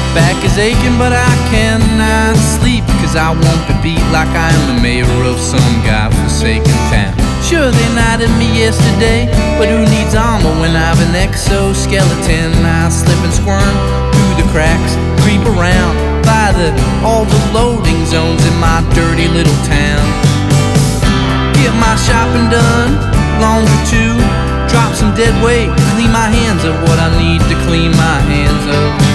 Back is aching but I cannot sleep, 'cause I won't be beat like I am the mayor of some godforsaken town. Sure, they knighted me yesterday, but who needs armor when I've an exoskeleton? I slip and squirm through the cracks, creep around by all the loading zones in my dirty little town. Get my shopping done, laundry too, drop some dead weight, clean my hands of what I need to clean my hands of.